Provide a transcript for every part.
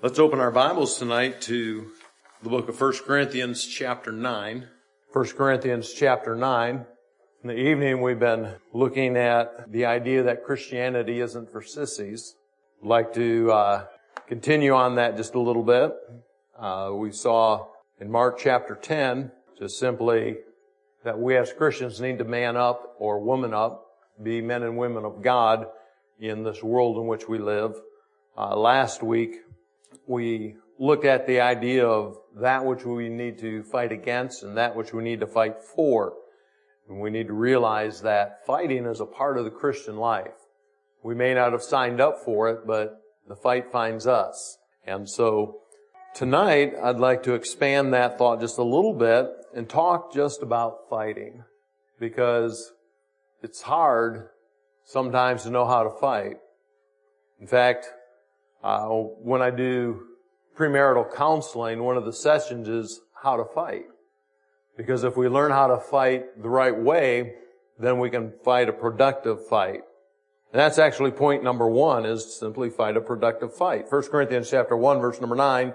Let's open our Bibles tonight to the book of 1 Corinthians chapter 9. 1 Corinthians chapter 9. In the evening we've been looking at the idea that Christianity isn't for sissies. I'd like to continue on that just a little bit. We saw in Mark chapter 10 just simply that we as Christians need to man up or woman up, be men and women of God in this world in which we live. Last week we looked at the idea of that which we need to fight against and that which we need to fight for. And we need to realize that fighting is a part of the Christian life. We may not have signed up for it, but the fight finds us. And so tonight I'd like to expand that thought just a little bit and talk just about fighting, because it's hard sometimes to know how to fight. In fact, when I do premarital counseling, one of the sessions is how to fight. Because if we learn how to fight the right way, then we can fight a productive fight. And that's actually point number 1, is simply fight a productive fight. 1 Corinthians chapter 1, verse number 9,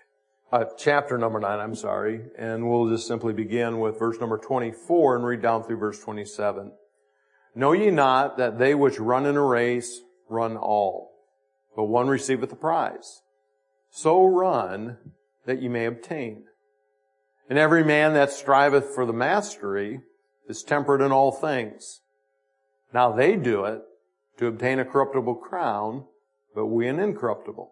chapter number 9, and we'll just simply begin with verse number 24 and read down through verse 27. Know ye not that they which run in a race run all, but one receiveth the prize? So run that ye may obtain. And every man that striveth for the mastery is temperate in all things. Now they do it to obtain a corruptible crown, but we an incorruptible.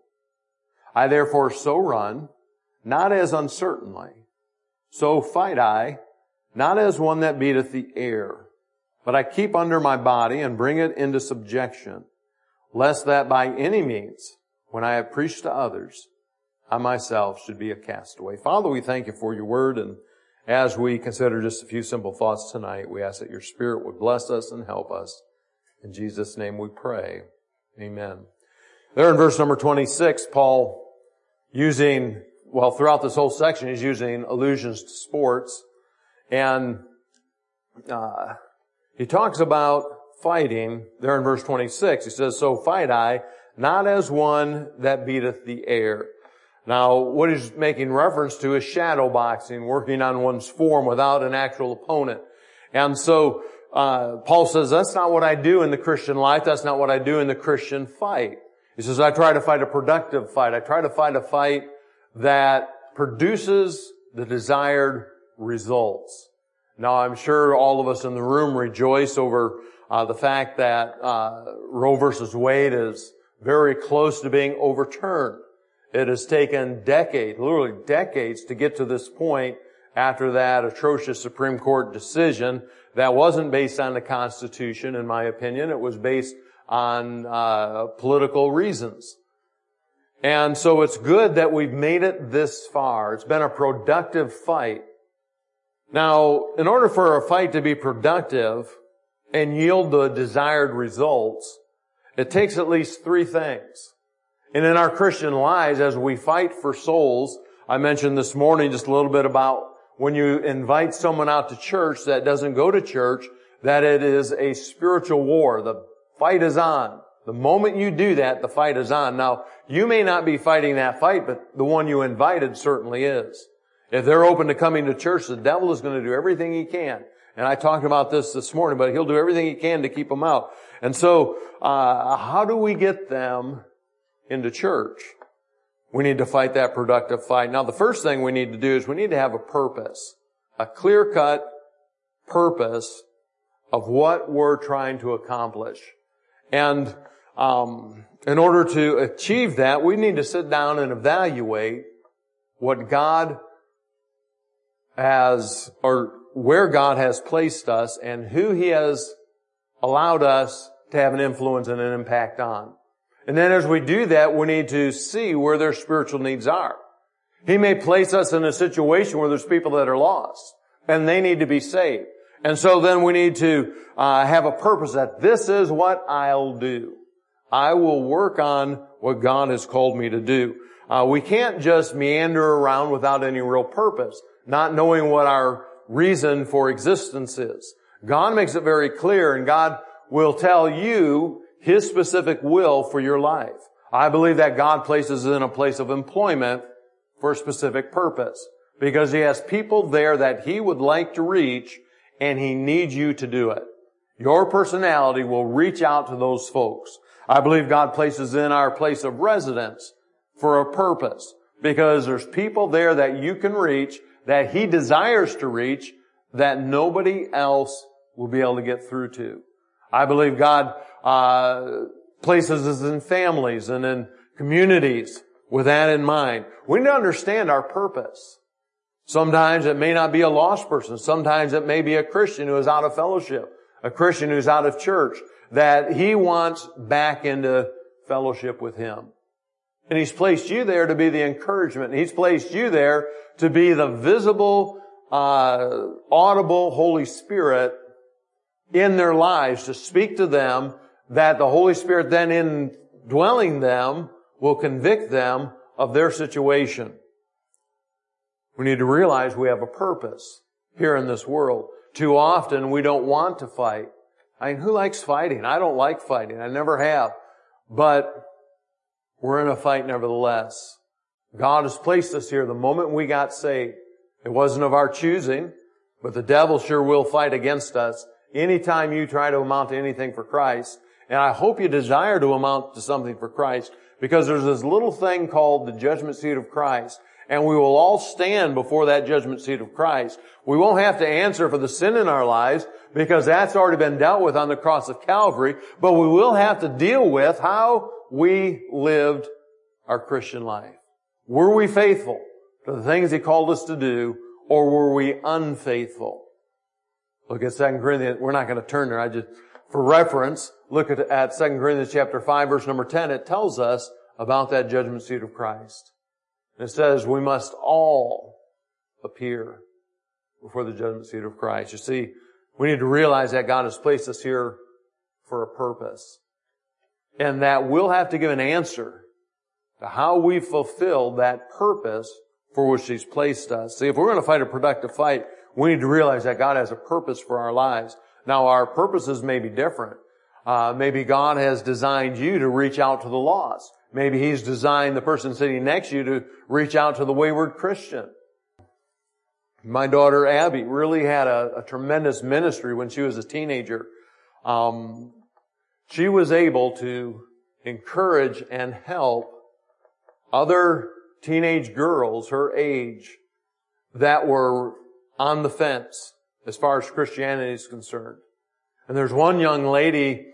I therefore so run, not as uncertainly. So fight I, not as one that beateth the air, but I keep under my body and bring it into subjection, lest that by any means, when I have preached to others, I myself should be a castaway. Father, we thank you for your word, and as we consider just a few simple thoughts tonight, we ask that your Spirit would bless us and help us. In Jesus' name we pray. Amen. There in verse number 26, Paul throughout this whole section, he's using allusions to sports, and he talks about fighting there in verse 26. He says, so fight I, not as one that beateth the air. Now, what he's making reference to is shadow boxing, working on one's form without an actual opponent. And so, Paul says, that's not what I do in the Christian life. That's not what I do in the Christian fight. He says, I try to fight a productive fight. I try to fight a fight that produces the desired results. Now, I'm sure all of us in the room rejoice over the fact that Roe versus Wade is very close to being overturned. It has taken decades, literally decades, to get to this point after that atrocious Supreme Court decision that wasn't based on the Constitution, in my opinion. It was based on political reasons. And so it's good that we've made it this far. It's been a productive fight. Now, in order for a fight to be productive and yield the desired results, it takes at least 3 things. And in our Christian lives, as we fight for souls, I mentioned this morning just a little bit about when you invite someone out to church that doesn't go to church, that it is a spiritual war. The fight is on. The moment you do that, the fight is on. Now, you may not be fighting that fight, but the one you invited certainly is. If they're open to coming to church, the devil is going to do everything he can. And I talked about this morning, but he'll do everything he can to keep them out. And so, how do we get them into church? We need to fight that productive fight. Now, the first thing we need to do is we need to have a purpose, a clear-cut purpose of what we're trying to accomplish. And in order to achieve that, we need to sit down and evaluate what God has, or where God has placed us and who He has allowed us to have an influence and an impact on. And then as we do that, we need to see where their spiritual needs are. He may place us in a situation where there's people that are lost and they need to be saved. And so then we need to have a purpose that this is what I'll do. I will work on what God has called me to do. We can't just meander around without any real purpose, not knowing what our reason for existence is. God makes it very clear, and God will tell you His specific will for your life. I believe that God places us in a place of employment for a specific purpose, because He has people there that He would like to reach, and He needs you to do it. Your personality will reach out to those folks. I believe God places in our place of residence for a purpose, because there's people there that you can reach, that He desires to reach, that nobody else will be able to get through to. I believe God places us in families and in communities with that in mind. We need to understand our purpose. Sometimes it may not be a lost person. Sometimes it may be a Christian who is out of fellowship, a Christian who's out of church, that He wants back into fellowship with Him. And He's placed you there to be the encouragement. He's placed you there to be the visible, audible Holy Spirit in their lives, to speak to them, that the Holy Spirit then indwelling them will convict them of their situation. We need to realize we have a purpose here in this world. Too often we don't want to fight. I mean, who likes fighting? I don't like fighting. I never have. But we're in a fight nevertheless. God has placed us here the moment we got saved. It wasn't of our choosing, but the devil sure will fight against us anytime you try to amount to anything for Christ. And I hope you desire to amount to something for Christ, because there's this little thing called the judgment seat of Christ. And we will all stand before that judgment seat of Christ. We won't have to answer for the sin in our lives, because that's already been dealt with on the cross of Calvary. But we will have to deal with how we lived our Christian life. Were we faithful to the things He called us to do, or were we unfaithful? Look at 2 Corinthians. We're not going to turn there. For reference, look at 2 Corinthians chapter 5, verse number 10. It tells us about that judgment seat of Christ. And it says we must all appear before the judgment seat of Christ. You see, we need to realize that God has placed us here for a purpose, and that we'll have to give an answer to how we fulfill that purpose for which He's placed us. See, if we're going to fight a productive fight, we need to realize that God has a purpose for our lives. Now, our purposes may be different. Maybe God has designed you to reach out to the lost. Maybe He's designed the person sitting next to you to reach out to the wayward Christian. My daughter Abby really had a tremendous ministry when she was a teenager. She was able to encourage and help other teenage girls her age that were on the fence as far as Christianity is concerned. And there's one young lady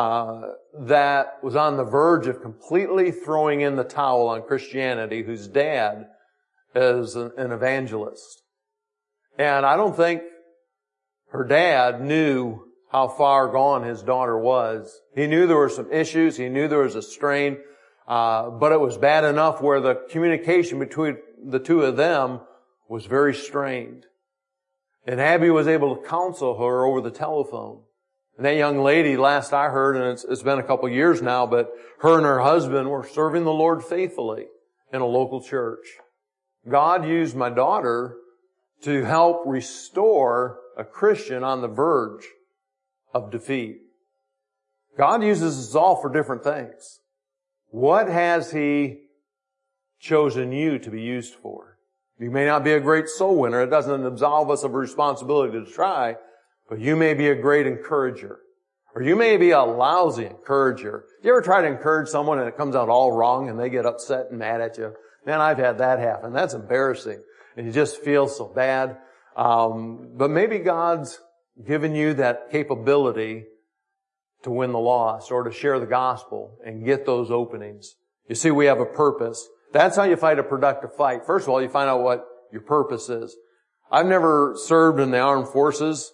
that was on the verge of completely throwing in the towel on Christianity, whose dad is an evangelist. And I don't think her dad knew how far gone his daughter was. He knew there were some issues. He knew there was a strain. But it was bad enough where the communication between the two of them was very strained. And Abby was able to counsel her over the telephone. And that young lady, last I heard, and it's been a couple years now, but her and her husband were serving the Lord faithfully in a local church. God used my daughter to help restore a Christian on the verge of defeat. God uses us all for different things. What has He chosen you to be used for? You may not be a great soul winner. It doesn't absolve us of a responsibility to try, but you may be a great encourager. Or you may be a lousy encourager. You ever try to encourage someone and it comes out all wrong and they get upset and mad at you? Man, I've had that happen. That's embarrassing. And you just feel so bad. But maybe God's given you that capability to win the lost or to share the gospel and get those openings. You see, we have a purpose. That's how you fight a productive fight. First of all, you find out what your purpose is. I've never served in the armed forces.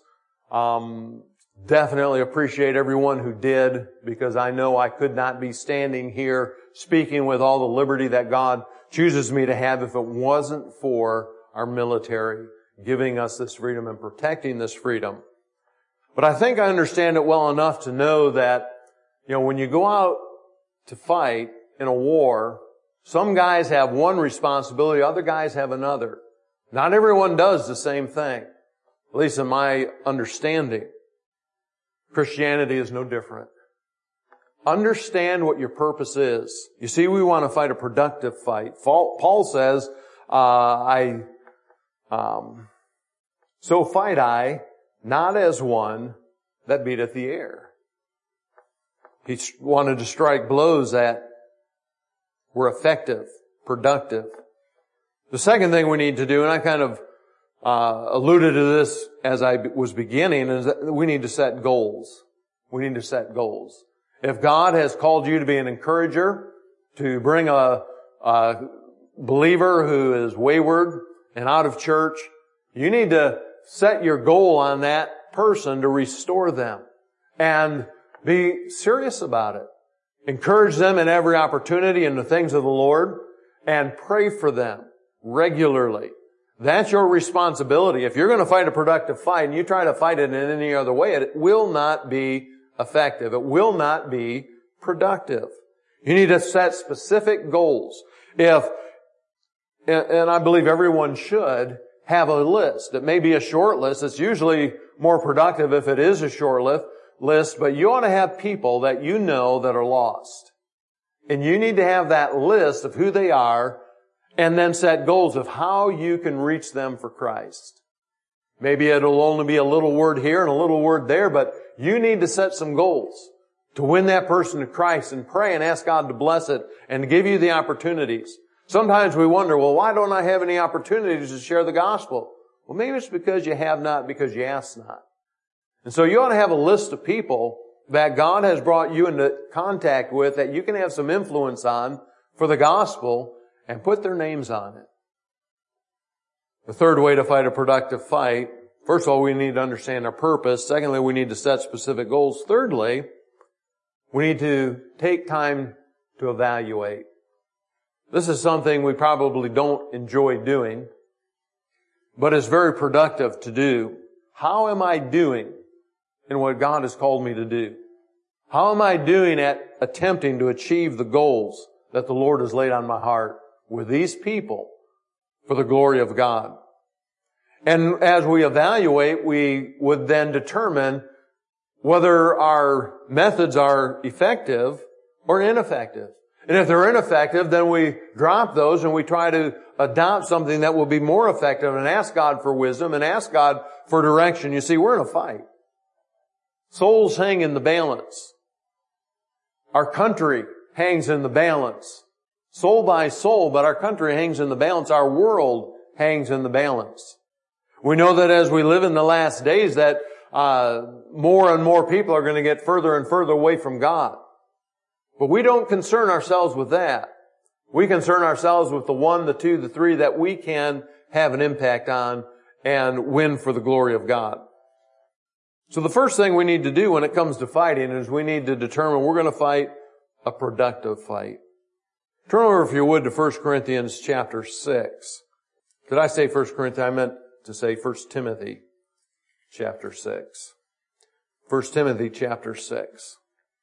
Definitely appreciate everyone who did, because I know I could not be standing here speaking with all the liberty that God chooses me to have if it wasn't for our military giving us this freedom and protecting this freedom. But I think I understand it well enough to know that, when you go out to fight in a war, some guys have one responsibility, other guys have another. Not everyone does the same thing, at least in my understanding. Christianity is no different. Understand what your purpose is. You see, we want to fight a productive fight. Paul says, so fight I, not as one that beateth the air. He wanted to strike blows that were effective, productive. The second thing we need to do, and I kind of alluded to this as I was beginning, is that we need to set goals. We need to set goals. If God has called you to be an encourager, to bring a believer who is wayward and out of church, you need to set your goal on that person to restore them and be serious about it. Encourage them in every opportunity in the things of the Lord and pray for them regularly. That's your responsibility. If you're going to fight a productive fight and you try to fight it in any other way, it will not be effective. It will not be productive. You need to set specific goals. And I believe everyone should have a list. It may be a short list. It's usually more productive if it is a short list, but you ought to have people that you know that are lost. And you need to have that list of who they are and then set goals of how you can reach them for Christ. Maybe it'll only be a little word here and a little word there, but you need to set some goals to win that person to Christ and pray and ask God to bless it and to give you the opportunities. Sometimes we wonder, well, why don't I have any opportunities to share the gospel? Well, maybe it's because you have not, because you ask not. And so you ought to have a list of people that God has brought you into contact with that you can have some influence on for the gospel and put their names on it. The third way to fight a productive fight, first of all, we need to understand our purpose. Secondly, we need to set specific goals. Thirdly, we need to take time to evaluate. This is something we probably don't enjoy doing, but it's very productive to do. How am I doing in what God has called me to do? How am I doing at attempting to achieve the goals that the Lord has laid on my heart with these people for the glory of God? And as we evaluate, we would then determine whether our methods are effective or ineffective. And if they're ineffective, then we drop those and we try to adopt something that will be more effective and ask God for wisdom and ask God for direction. You see, we're in a fight. Souls hang in the balance. Our country hangs in the balance. Soul by soul, but our country hangs in the balance. Our world hangs in the balance. We know that as we live in the last days that more and more people are going to get further and further away from God. But we don't concern ourselves with that. We concern ourselves with the 1, the 2, the 3 that we can have an impact on and win for the glory of God. So the first thing we need to do when it comes to fighting is we need to determine we're going to fight a productive fight. Turn over, if you would, to 1 Corinthians chapter 6. Did I say 1 Corinthians? I meant to say 1 Timothy chapter 6. 1 Timothy chapter 6.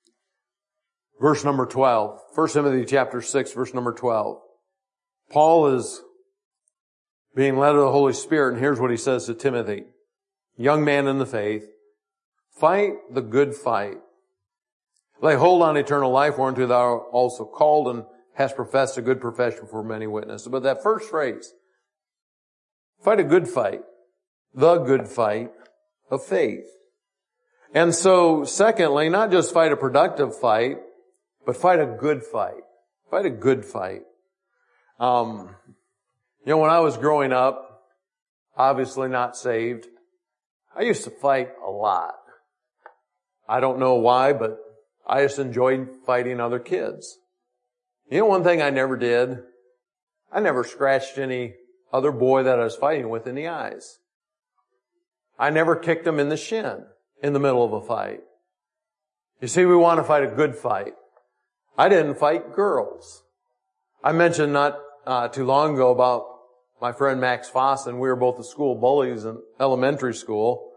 Verse number 12. 1 Timothy chapter 6, verse number 12. Paul is being led of the Holy Spirit, and here's what he says to Timothy. Young man in the faith, fight the good fight. Lay hold on eternal life, whereunto thou art also called, and hast professed a good profession for many witnesses. But that first phrase, fight a good fight, the good fight of faith. And so, secondly, not just fight a productive fight, but fight a good fight. Fight a good fight. When I was growing up, obviously not saved, I used to fight a lot. I don't know why, but I just enjoyed fighting other kids. You know one thing I never did? I never scratched any other boy that I was fighting with in the eyes. I never kicked him in the shin in the middle of a fight. You see, we want to fight a good fight. I didn't fight girls. I mentioned not too long ago about my friend Max Foss, and we were both the school bullies in elementary school.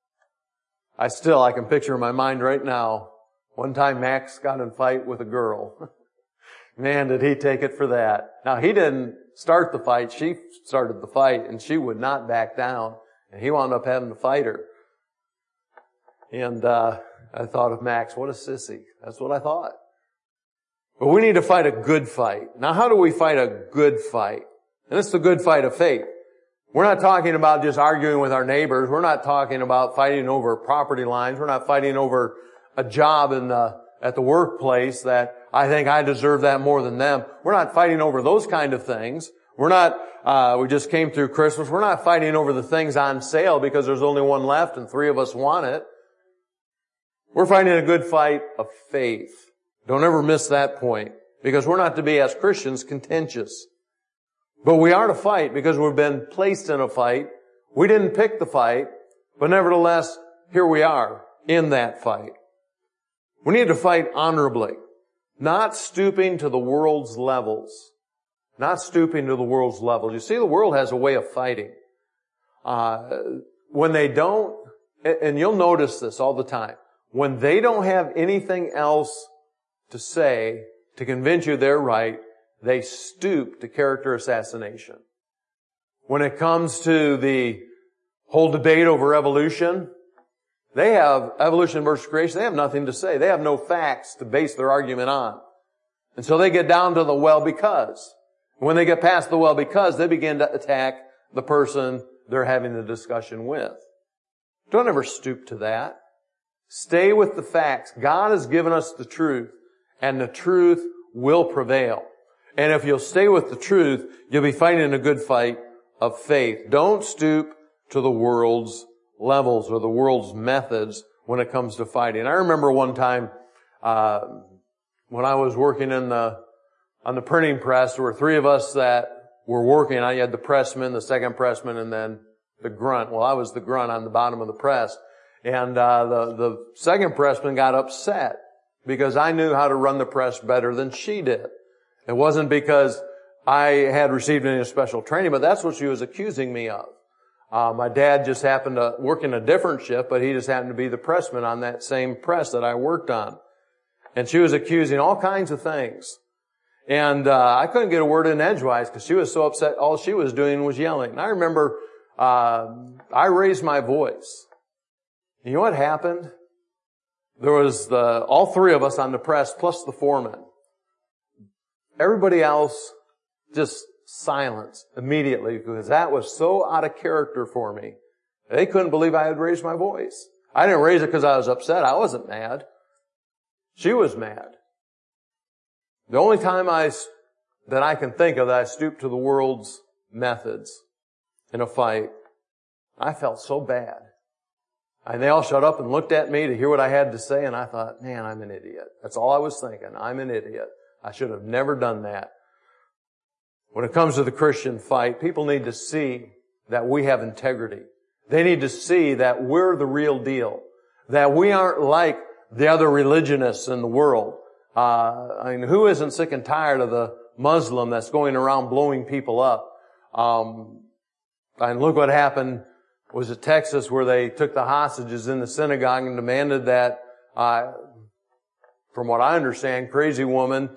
I can picture in my mind right now, one time Max got in a fight with a girl. Man, did he take it for that. Now, he didn't start the fight. She started the fight, and she would not back down. And he wound up having to fight her. And I thought of Max, what a sissy. That's what I thought. But we need to fight a good fight. Now, how do we fight a good fight? And it's the good fight of faith. We're not talking about just arguing with our neighbors. We're not talking about fighting over property lines. We're not fighting over a job at the workplace that I think I deserve that more than them. We're not fighting over those kind of things. We're not, we just came through Christmas. We're not fighting over the things on sale because there's only one left and 3 of us want it. We're fighting a good fight of faith. Don't ever miss that point, because we're not to be, as Christians, contentious. But we are to fight because we've been placed in a fight. We didn't pick the fight, but nevertheless, here we are in that fight. We need to fight honorably, not stooping to the world's levels. Not stooping to the world's levels. You see, the world has a way of fighting. When they don't, and you'll notice this all the time, when they don't have anything else to say to convince you they're right, they stoop to character assassination. When it comes to the whole debate over evolution, they have evolution versus creation. They have nothing to say. They have no facts to base their argument on. And so they get down to the well because. When they get past the well because, they begin to attack the person they're having the discussion with. Don't ever stoop to that. Stay with the facts. God has given us the truth, and the truth will prevail. And if you'll stay with the truth, you'll be fighting a good fight of faith. Don't stoop to the world's levels or the world's methods when it comes to fighting. I remember one time, when I was working on the printing press, there were 3 of us that were working. I had the pressman, the second pressman, and then the grunt. Well, I was the grunt on the bottom of the press. And the second pressman got upset because I knew how to run the press better than she did. It wasn't because I had received any special training, but that's what she was accusing me of. My dad just happened to work in a different shift, but he just happened to be the pressman on that same press that I worked on. And she was accusing all kinds of things. And I couldn't get a word in edgewise because she was so upset. All she was doing was yelling. And I remember I raised my voice. You know what happened? There was all 3 of us on the press plus the foreman. Everybody else just silenced immediately because that was so out of character for me. They couldn't believe I had raised my voice. I didn't raise it because I was upset. I wasn't mad. She was mad. The only time that I can think of that I stooped to the world's methods in a fight, I felt so bad. And they all shut up and looked at me to hear what I had to say, and I thought, man, I'm an idiot. That's all I was thinking. I'm an idiot. I should have never done that. When it comes to the Christian fight, people need to see that we have integrity. They need to see that we're the real deal. That we aren't like the other religionists in the world. Who isn't sick and tired of the Muslim that's going around blowing people up? And look what happened. Was it Texas where they took the hostages in the synagogue and demanded that, from what I understand, crazy woman,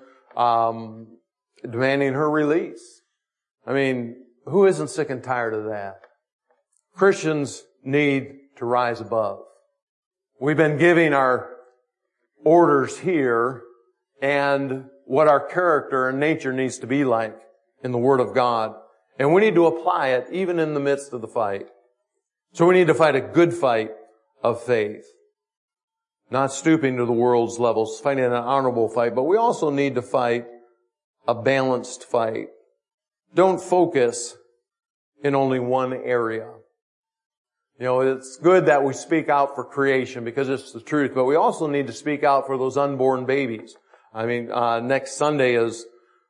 demanding her release. I mean, who isn't sick and tired of that? Christians need to rise above. We've been giving our orders here and what our character and nature needs to be like in the Word of God. And we need to apply it even in the midst of the fight. So we need to fight a good fight of faith. Not stooping to the world's levels, fighting an honorable fight, but we also need to fight a balanced fight. Don't focus in only one area. You know, it's good that we speak out for creation because it's the truth, but we also need to speak out for those unborn babies. I mean, next Sunday is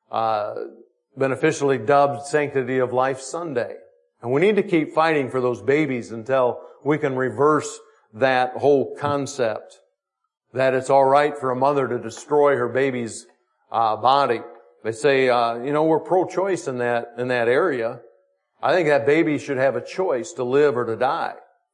been officially dubbed Sanctity of Life Sunday. And we need to keep fighting for those babies until we can reverse that whole concept that it's all right for a mother to destroy her baby's body. They say, we're pro-choice in that area. I think that baby should have a choice to live or to die.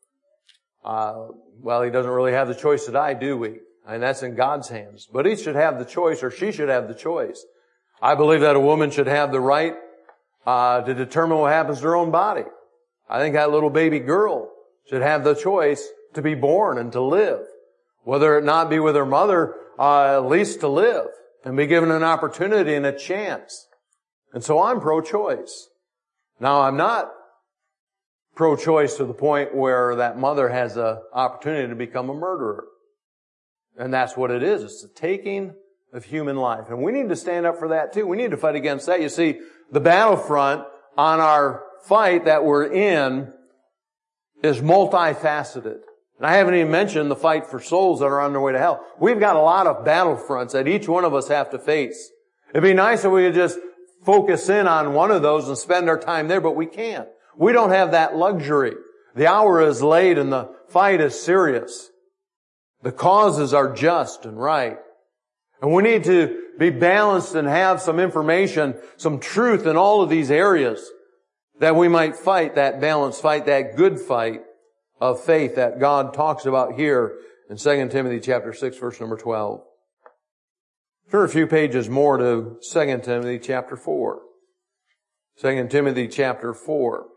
Well, he doesn't really have the choice to die, do we? And that's in God's hands. But he should have the choice, or she should have the choice. I believe that a woman should have the right to determine what happens to her own body. I think that little baby girl should have the choice to be born and to live. Whether it not be with her mother at least to live and be given an opportunity and a chance. And so I'm pro-choice. Now, I'm not pro-choice to the point where that mother has an opportunity to become a murderer. And that's what it is. It's the taking of human life. And we need to stand up for that too. We need to fight against that. You see, the battlefront on our fight that we're in is multifaceted. And I haven't even mentioned the fight for souls that are on their way to hell. We've got a lot of battlefronts that each one of us have to face. It'd be nice if we could just focus in on one of those and spend our time there, but we can't. We don't have that luxury. The hour is late and the fight is serious. The causes are just and right. And we need to be balanced and have some information, some truth in all of these areas that we might fight that balanced fight, that good fight of faith that God talks about here in 2 Timothy chapter 6, verse number 12. Turn a few pages more to 2 Timothy chapter 4. 2 Timothy chapter 4.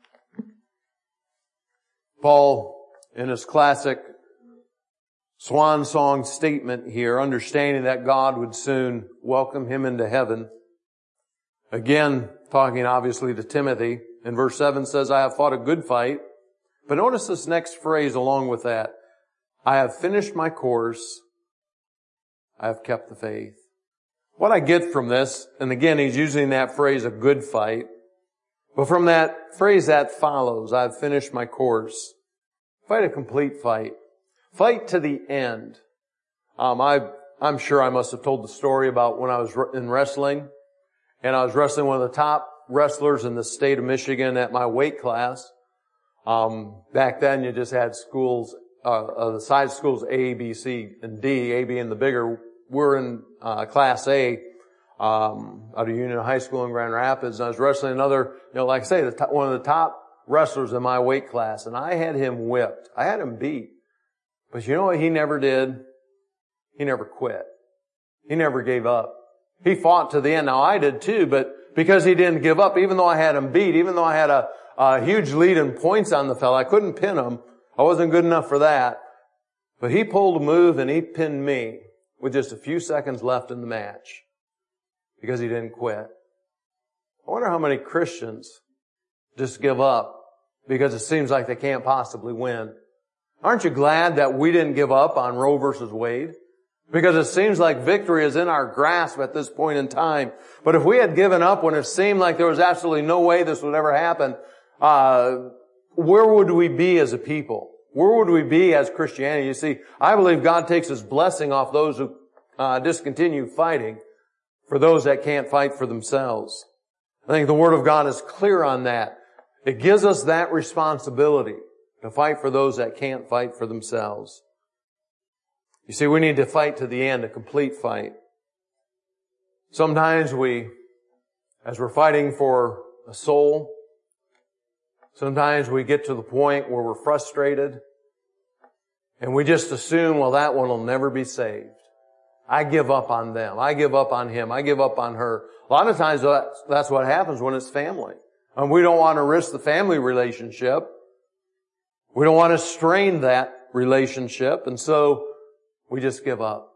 Paul, in his classic swan song statement here, understanding that God would soon welcome him into heaven. Again, talking obviously to Timothy. In verse 7 says, I have fought a good fight. But notice this next phrase along with that. I have finished my course. I have kept the faith. What I get from this, and again, he's using that phrase, a good fight. But from that phrase that follows, I've finished my course. Fight a complete fight. Fight to the end. I'm sure I must have told the story about when I was in wrestling, and I was wrestling one of the top wrestlers in the state of Michigan at my weight class. Back then you just had schools, the size schools A, B, C, and D, A being the bigger. We're in, class A, out of Union High School in Grand Rapids, and I was wrestling another, like I say, one of the top wrestlers in my weight class, and I had him whipped. I had him beat. But you know what he never did? He never quit. He never gave up. He fought to the end. Now I did too, but because he didn't give up, even though I had him beat, even though I had a huge lead in points on the fella, I couldn't pin him. I wasn't good enough for that. But he pulled a move and he pinned me with just a few seconds left in the match because he didn't quit. I wonder how many Christians just give up because it seems like they can't possibly win. Aren't you glad that we didn't give up on Roe versus Wade? Because it seems like victory is in our grasp at this point in time. But if we had given up when it seemed like there was absolutely no way this would ever happen, where would we be as a people? Where would we be as Christianity? You see, I believe God takes His blessing off those who discontinue fighting for those that can't fight for themselves. I think the Word of God is clear on that. It gives us that responsibility to fight for those that can't fight for themselves. You see, we need to fight to the end, a complete fight. Sometimes as we're fighting for a soul, sometimes we get to the point where we're frustrated and we just assume, well, that one will never be saved. I give up on them. I give up on him. I give up on her. A lot of times that's what happens when it's family. And we don't want to risk the family relationship. We don't want to strain that relationship, and so we just give up.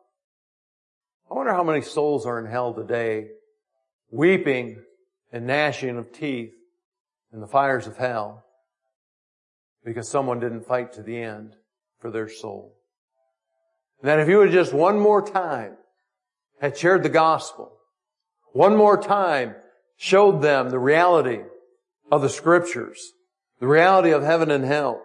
I wonder how many souls are in hell today, weeping and gnashing of teeth in the fires of hell because someone didn't fight to the end for their soul. And that if you would just one more time had shared the gospel, one more time showed them the reality of the Scriptures, the reality of heaven and hell.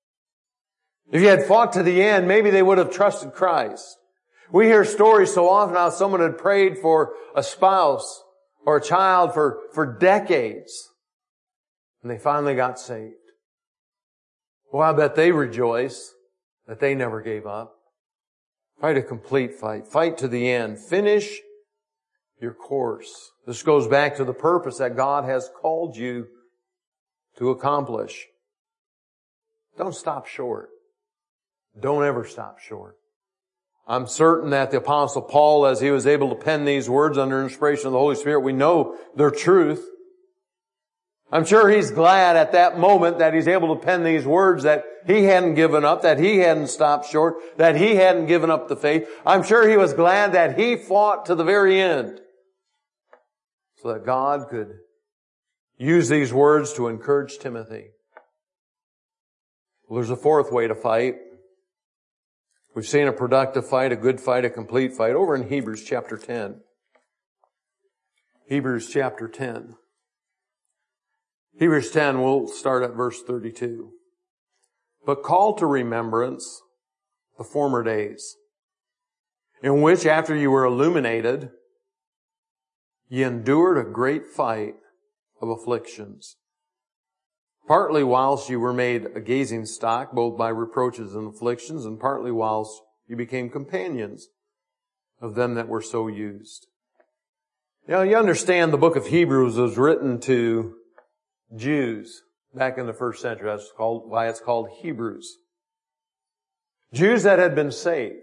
If you had fought to the end, maybe they would have trusted Christ. We hear stories so often how someone had prayed for a spouse or a child for decades, and they finally got saved. Well, I bet they rejoice that they never gave up. Fight a complete fight. Fight to the end. Finish your course. This goes back to the purpose that God has called you to accomplish. Don't stop short. Don't ever stop short. I'm certain that the Apostle Paul, as he was able to pen these words under inspiration of the Holy Spirit, we know their truth. I'm sure he's glad at that moment that he's able to pen these words, that he hadn't given up, that he hadn't stopped short, that he hadn't given up the faith. I'm sure he was glad that he fought to the very end so that God could use these words to encourage Timothy. Well, there's a fourth way to fight. We've seen a productive fight, a good fight, a complete fight over in Hebrews chapter 10. Hebrews chapter 10. Hebrews 10, we'll start at verse 32. But call to remembrance the former days, in which after you were illuminated, ye endured a great fight of afflictions, partly whilst you were made a gazing stock, both by reproaches and afflictions, and partly whilst you became companions of them that were so used. Now, you understand the book of Hebrews was written to Jews back in the first century. That's why it's called Hebrews. Jews that had been saved.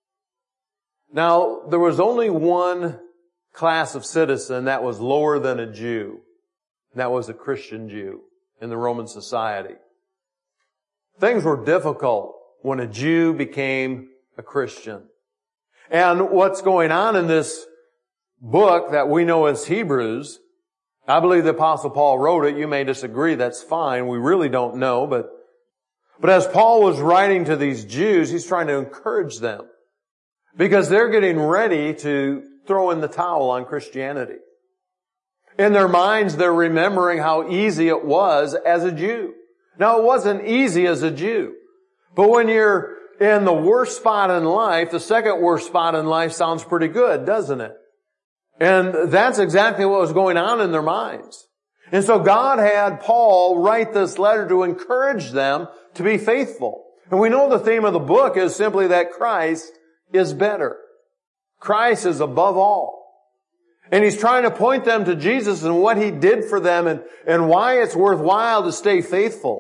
Now, there was only one class of citizen that was lower than a Jew. That was a Christian Jew in the Roman society. Things were difficult when a Jew became a Christian. And what's going on in this book that we know as Hebrews, I believe the Apostle Paul wrote it. You may disagree. That's fine. We really don't know. But as Paul was writing to these Jews, he's trying to encourage them because they're getting ready to throw in the towel on Christianity. In their minds, they're remembering how easy it was as a Jew. Now, it wasn't easy as a Jew. But when you're in the worst spot in life, the second worst spot in life sounds pretty good, doesn't it? And that's exactly what was going on in their minds. And so God had Paul write this letter to encourage them to be faithful. And we know the theme of the book is simply that Christ is better. Christ is above all. And he's trying to point them to Jesus and what he did for them and why it's worthwhile to stay faithful.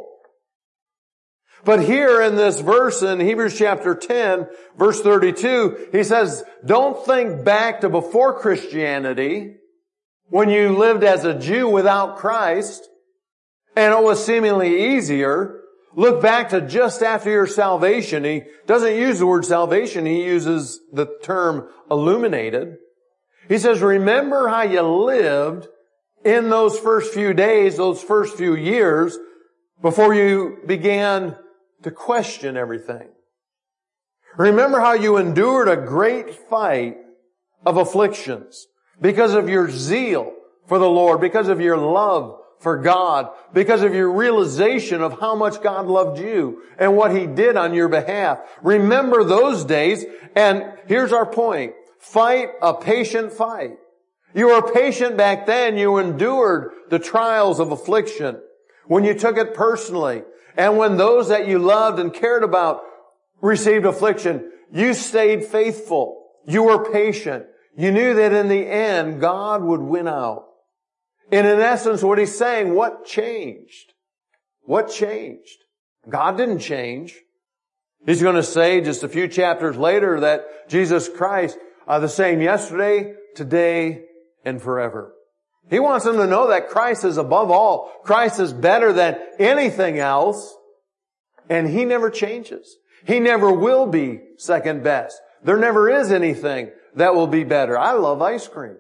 But here in this verse in Hebrews chapter 10, verse 32, he says, don't think back to before Christianity when you lived as a Jew without Christ and it was seemingly easier. Look back to just after your salvation. He doesn't use the word salvation. He uses the term illuminated. He says, remember how you lived in those first few days, those first few years before you began to question everything. Remember how you endured a great fight of afflictions because of your zeal for the Lord, because of your love for God, because of your realization of how much God loved you and what he did on your behalf. Remember those days, and here's our point. Fight a patient fight. You were patient back then. You endured the trials of affliction when you took it personally. And when those that you loved and cared about received affliction, you stayed faithful. You were patient. You knew that in the end, God would win out. And in essence, what he's saying, what changed? What changed? God didn't change. He's going to say just a few chapters later that Jesus Christ are the same yesterday, today, and forever. He wants them to know that Christ is above all. Christ is better than anything else. And he never changes. He never will be second best. There never is anything that will be better. I love ice cream.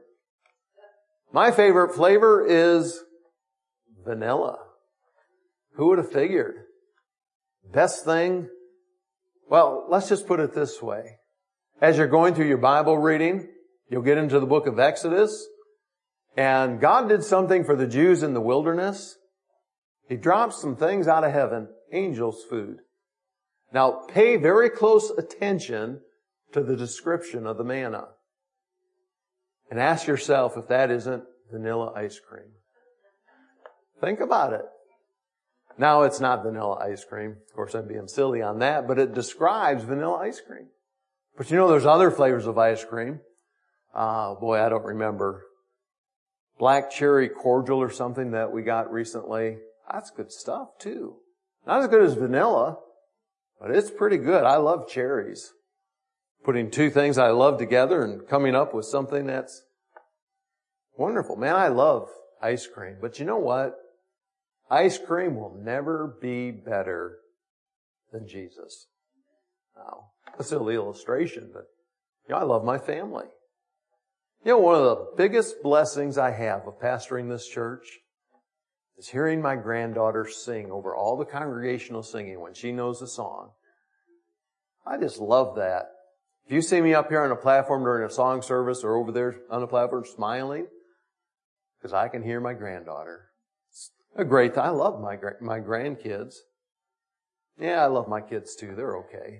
My favorite flavor is vanilla. Who would have figured? Best thing? Well, let's just put it this way. As you're going through your Bible reading, you'll get into the book of Exodus. And God did something for the Jews in the wilderness. He dropped some things out of heaven, angels' food. Now, pay very close attention to the description of the manna. And ask yourself if that isn't vanilla ice cream. Think about it. Now, it's not vanilla ice cream. Of course, I'm being silly on that, but it describes vanilla ice cream. But you know, there's other flavors of ice cream. Boy, I don't remember. Black cherry cordial or something that we got recently. That's good stuff too. Not as good as vanilla, but it's pretty good. I love cherries. Putting two things I love together and coming up with something that's wonderful. Man, I love ice cream. But you know what? Ice cream will never be better than Jesus. Now, that's a silly illustration, but I love my family. One of the biggest blessings I have of pastoring this church is hearing my granddaughter sing over all the congregational singing when she knows a song. I just love that. If you see me up here on a platform during a song service or over there on the platform smiling, because I can hear my granddaughter. It's a great thing. I love my grandkids. Yeah, I love my kids too. They're okay.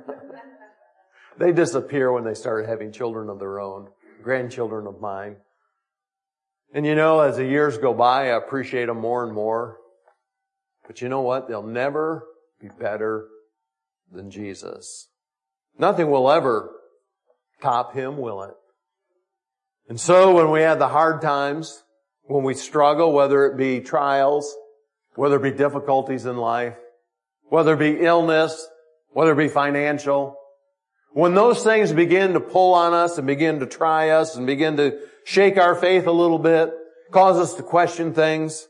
They disappear when they start having children of their own, grandchildren of mine. And as the years go by, I appreciate them more and more. But you know what? They'll never be better than Jesus. Nothing will ever top Him, will it? And so when we have the hard times, when we struggle, whether it be trials, whether it be difficulties in life, whether it be illness, whether it be financial, when those things begin to pull on us and begin to try us and begin to shake our faith a little bit, cause us to question things,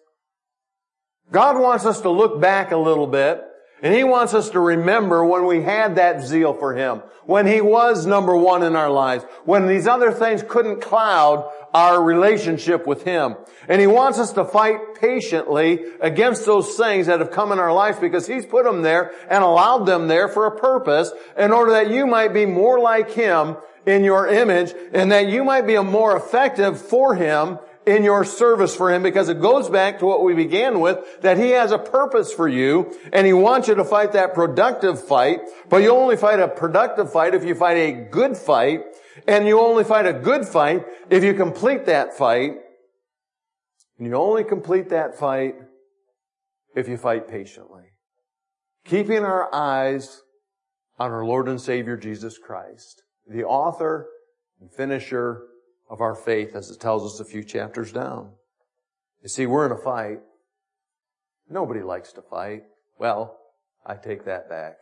God wants us to look back a little bit, and He wants us to remember when we had that zeal for Him, when He was number one in our lives, when these other things couldn't cloud our relationship with Him. And He wants us to fight patiently against those things that have come in our lives because He's put them there and allowed them there for a purpose in order that you might be more like Him in your image and that you might be more effective for Him in your service for Him, because it goes back to what we began with, that He has a purpose for you and He wants you to fight that productive fight, but you only fight a productive fight if you fight a good fight, and you only fight a good fight if you complete that fight, and you only complete that fight if you fight patiently. Keeping our eyes on our Lord and Savior Jesus Christ, the author and finisher of our faith, as it tells us a few chapters down. You see, we're in a fight. Nobody likes to fight. Well, I take that back.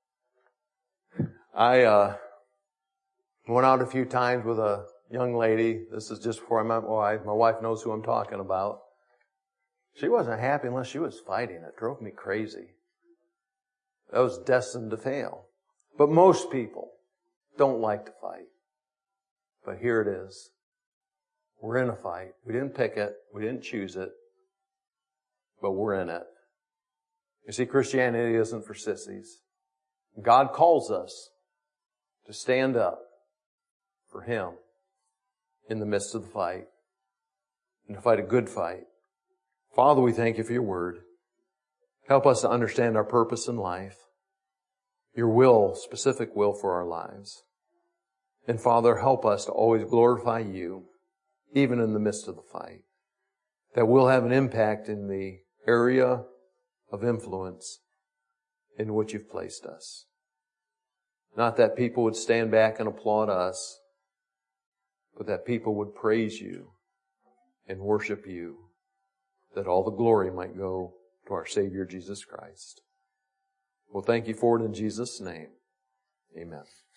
I went out a few times with a young lady. This is just before I met my wife. My wife knows who I'm talking about. She wasn't happy unless she was fighting. It drove me crazy. That was destined to fail. But most people don't like to fight. But here it is. We're in a fight. We didn't pick it. We didn't choose it. But we're in it. You see, Christianity isn't for sissies. God calls us to stand up for Him in the midst of the fight and to fight a good fight. Father, we thank You for Your word. Help us to understand our purpose in life, Your will, specific will for our lives. And Father, help us to always glorify You, even in the midst of the fight, that we'll have an impact in the area of influence in which You've placed us. Not that people would stand back and applaud us, but that people would praise You and worship You, that all the glory might go to our Savior Jesus Christ. Well, thank You for it in Jesus' name. Amen.